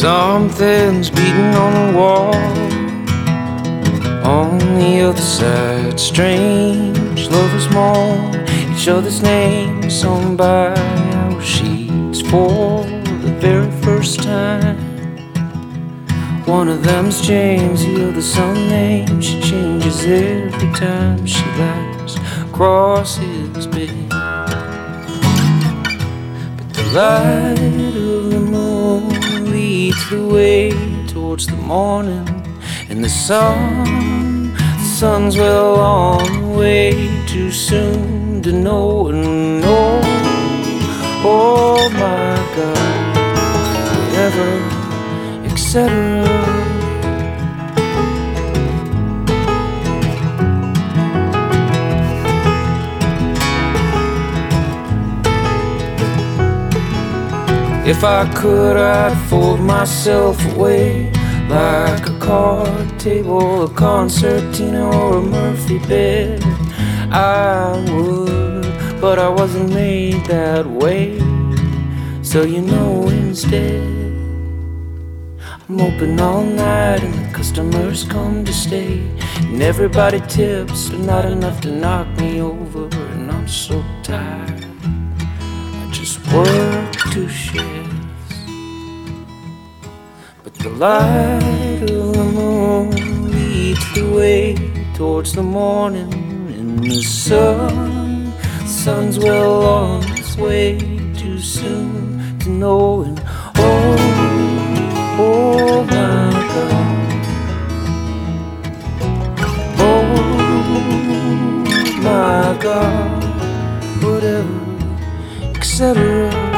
Something's beating on the wall on the other side. Strange lovers mourn each other's names on by our sheets for the very first time. One of them's James, the other's some name she changes every time she lies across his bed. But the light of the moon leads the way towards the morning, and the sun's well on the way, too soon to know and know. Oh my God, whatever, etc. If I could, I'd fold myself away like a card table, a concertina, or a Murphy bed. I would, but I wasn't made that way. So you know instead, I'm open all night and the customers come to stay, and everybody tips, but not enough to knock me over. And I'm so tired, I just work 2 shifts. But the light of the moon leads the way towards the morning, and the sun's well on its way, too soon to know. And oh my God, oh my God, whatever, etc.